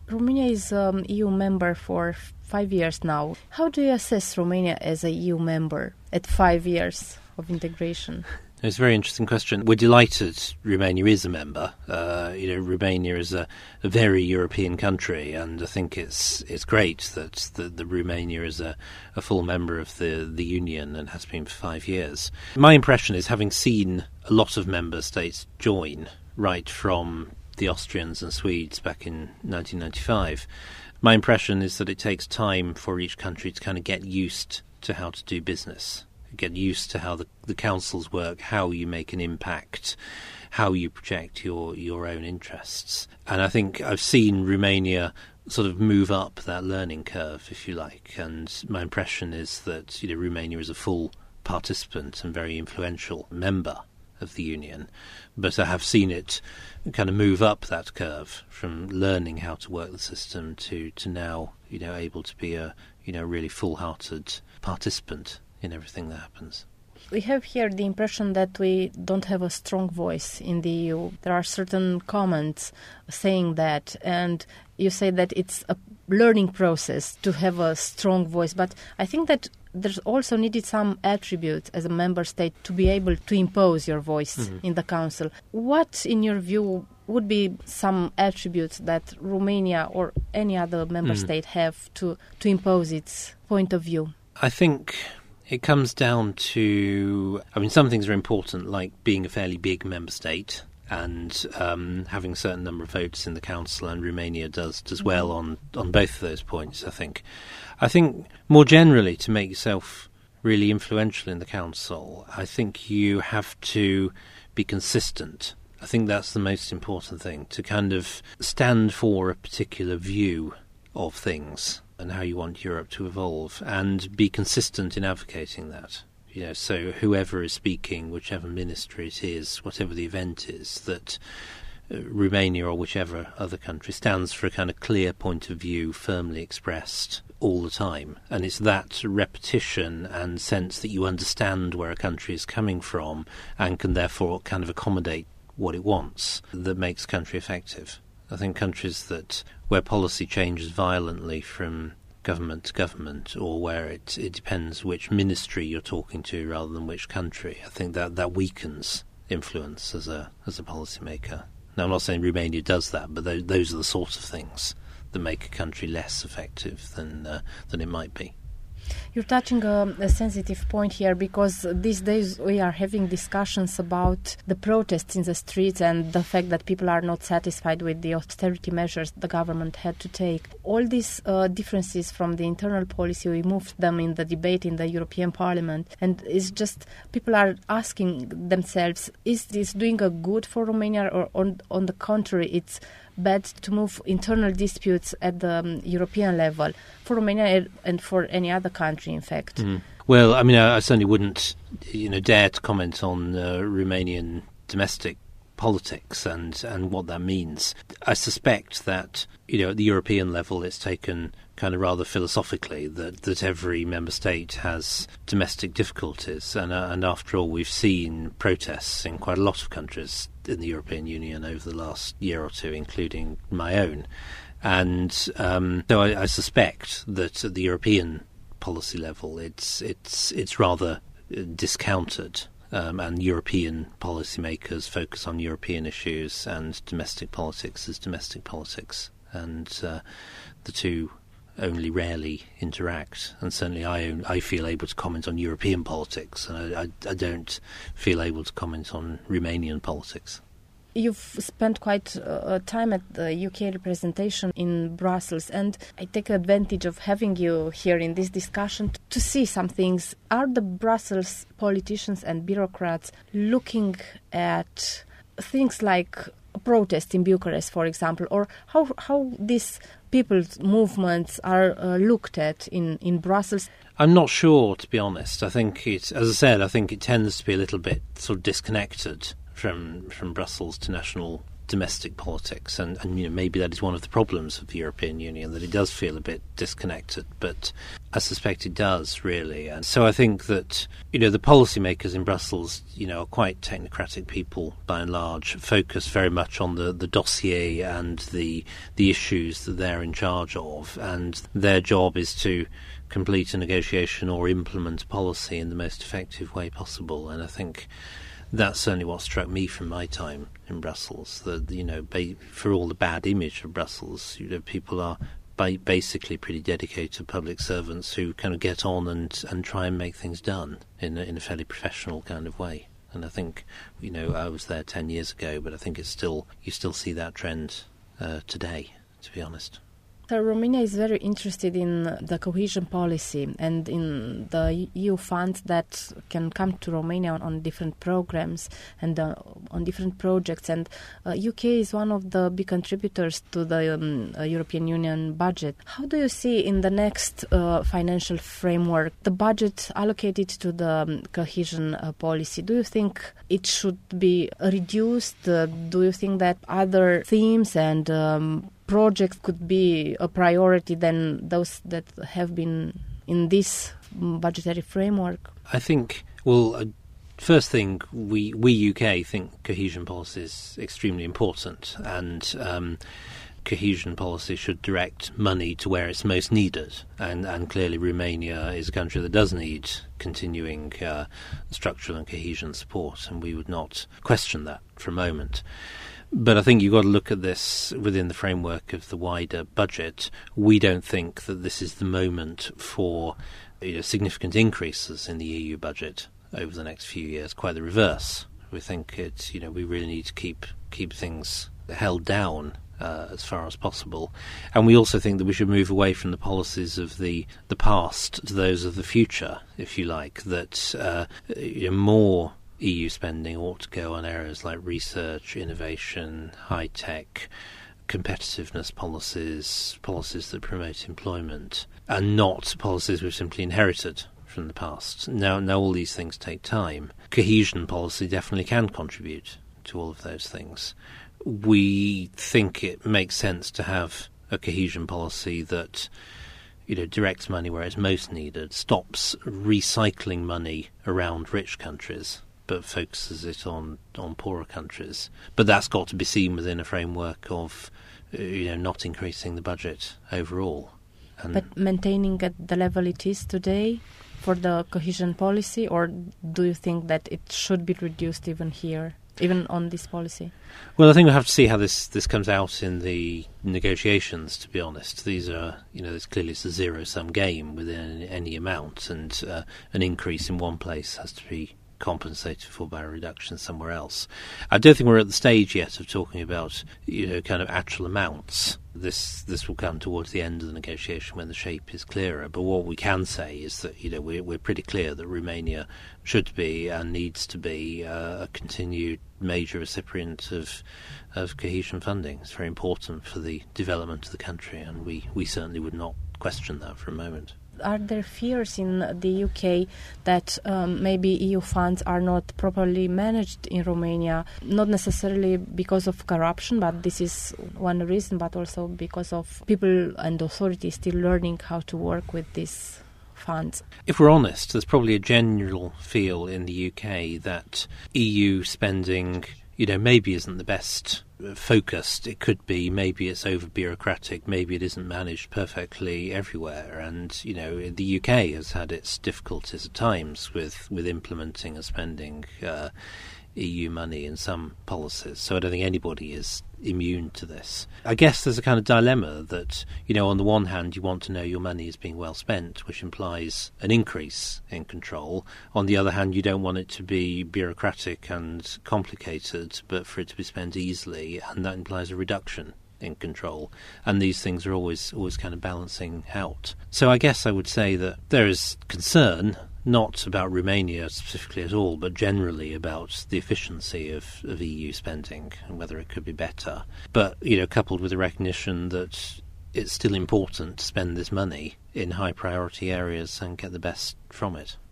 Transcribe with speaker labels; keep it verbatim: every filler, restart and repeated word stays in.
Speaker 1: Romania is an E U member for f- five years now. How do you assess Romania as a E U member at five years of integration?
Speaker 2: It's a very interesting question. We're delighted Romania is a member. Uh, you know, Romania is a, a very European country, and I think it's it's great that the, the Romania is a, a full member of the, the Union and has been for five years. My impression is, having seen a lot of member states join, right from the Austrians and Swedes back in nineteen ninety-five, my impression is that it takes time for each country to kind of get used to how to do business, get used to how the, the councils work, how you make an impact, how you project your, your own interests. And I think I've seen Romania sort of move up that learning curve, if you like, and my impression is that, you know, Romania is a full participant and very influential member of the Union, but I have seen it kind of move up that curve from learning how to work the system to, to now, you know, able to be a, you know, really full-hearted participant in everything that happens.
Speaker 1: We have here the impression that we don't have a strong voice in the E U. There are certain comments saying that, and you say that it's a learning process to have a strong voice, but I think that there's also needed some attributes as a member state to be able to impose your voice mm-hmm. in the council. What, in your view, would be some attributes that Romania or any other member mm. state have to, to impose its point of view?
Speaker 2: I think it comes down to, I mean, some things are important, like being a fairly big member state and um, having a certain number of votes in the council, and Romania does does well on, on both of those points, I think. I think more generally, to make yourself really influential in the council, I think you have to be consistent. I think that's the most important thing, to kind of stand for a particular view of things and how you want Europe to evolve, and be consistent in advocating that. You know, so whoever is speaking, whichever ministry it is, whatever the event is, that uh, Romania or whichever other country stands for a kind of clear point of view, firmly expressed all the time. And it's that repetition and sense that you understand where a country is coming from and can therefore kind of accommodate what it wants that makes a country effective. I think countries that where policy changes violently from government to government, or where it, it depends which ministry you're talking to rather than which country, I think that, that weakens influence as a as a policymaker. Now, I'm not saying Romania does that, but those, those are the sort of things that make a country less effective than uh, than it might be.
Speaker 1: You're touching a, a sensitive point here, because these days we are having discussions about the protests in the streets and the fact that people are not satisfied with the austerity measures the government had to take. All these uh, differences from the internal policy, we moved them in the debate in the European Parliament, and it's just people are asking themselves, is this doing a good for Romania, or on, on the contrary, it's bad to move internal disputes at the um, European level for Romania and for any other country, in fact?
Speaker 2: Mm. Well, I mean, I, I certainly wouldn't, you know, dare to comment on uh, Romanian domestic politics and, and what that means. I suspect that, you know, at the European level, it's taken kind of rather philosophically that, that every member state has domestic difficulties. And, uh, and after all, we've seen protests in quite a lot of countries in the European Union over the last year or two, including my own. And um, so I, I suspect that at the European policy level, it's it's it's rather discounted, um, and European policymakers focus on European issues, and domestic politics is domestic politics, and uh, the two only rarely interact. And certainly I I feel able to comment on European politics, and I, I, I don't feel able to comment on Romanian politics.
Speaker 1: You've spent quite uh, time at the U K representation in Brussels, and I take advantage of having you here in this discussion to see some things. Are the Brussels politicians and bureaucrats looking at things like protests in Bucharest, for example, or how how these people's movements are uh, looked at in, in Brussels?
Speaker 2: I'm not sure, to be honest. I think it, as I said, I think it tends to be a little bit sort of disconnected from from Brussels to national domestic politics, and, and you know maybe that is one of the problems of the European Union, that it does feel a bit disconnected, but I suspect it does really. And so I think that you know the policymakers in Brussels, you know, are quite technocratic people by and large, focus very much on the, the dossier and the the issues that they're in charge of, and their job is to complete a negotiation or implement policy in the most effective way possible. And I think that's certainly what struck me from my time in Brussels, that, you know, ba- for all the bad image of Brussels, you know, people are ba- basically pretty dedicated public servants who kind of get on and, and try and make things done in a, in a fairly professional kind of way. And I think, you know, I was there ten years ago, but I think it's still, you still see that trend uh, today, to be honest.
Speaker 1: So Romania is very interested in the cohesion policy and in the E U funds that can come to Romania on, on different programs and uh, on different projects. And uh, U K is one of the big contributors to the um, uh, European Union budget. How do you see in the next uh, financial framework the budget allocated to the um, cohesion uh, policy? Do you think it should be reduced? Uh, do you think that other themes and um, projects could be a priority than those that have been in this budgetary framework?
Speaker 2: I think, well, uh, first thing, we, we U K think cohesion policy is extremely important, and um, cohesion policy should direct money to where it's most needed. And, and clearly Romania is a country that does need continuing uh, structural and cohesion support, and we would not question that for a moment. But I think you've got to look at this within the framework of the wider budget. We don't think that this is the moment for you know, significant increases in the E U budget over the next few years. Quite the reverse. We think it's you know we really need to keep keep things held down uh, as far as possible, and we also think that we should move away from the policies of the the past to those of the future, if you like. That uh, you know, more E U spending ought to go on areas like research, innovation, high-tech, competitiveness policies, policies that promote employment, and not policies we've simply inherited from the past. Now, now all these things take time. Cohesion policy definitely can contribute to all of those things. We think it makes sense to have a cohesion policy that you know, directs money where it's most needed, stops recycling money around rich countries, but focuses it on, on poorer countries. But that's got to be seen within a framework of, you know, not increasing the budget overall. And
Speaker 1: but maintaining at the level it is today for the cohesion policy, or do you think that it should be reduced even here, even on this policy?
Speaker 2: Well, I think we'll have to see how this, this comes out in the negotiations, to be honest. These are, you know, it's clearly it's a zero-sum game within any amount, and uh, an increase in one place has to be compensated for by a reduction somewhere else. I don't think we're at the stage yet of talking about, you know, kind of actual amounts. This this will come towards the end of the negotiation when the shape is clearer. But what we can say is that, you know, we're, we're pretty clear that Romania should be and needs to be uh, a continued major recipient of of cohesion funding. It's very important for the development of the country, and we, we certainly would not question that for a moment.
Speaker 1: Are there fears in the U K that um, maybe E U funds are not properly managed in Romania, not necessarily because of corruption, but this is one reason, but also because of people and authorities still learning how to work with these funds?
Speaker 2: If we're honest, there's probably a general feel in the U K that E U spending, you know, maybe isn't the best focused it could be. Maybe it's over bureaucratic, maybe it isn't managed perfectly everywhere, and you know the U K has had its difficulties at times with with implementing and spending uh, E U money in some policies, so I don't think anybody is immune to this. I guess there's a kind of dilemma that, you know, on the one hand you want to know your money is being well spent, which implies an increase in control. On the other hand, you don't want it to be bureaucratic and complicated, but for it to be spent easily, and that implies a reduction in control. And these things are always always kind of balancing out. So I guess I would say that there is concern, not about Romania specifically at all, but generally about the efficiency of, of E U spending and whether it could be better. But, you know, coupled with the recognition that it's still important to spend this money in high priority areas and get the best from it.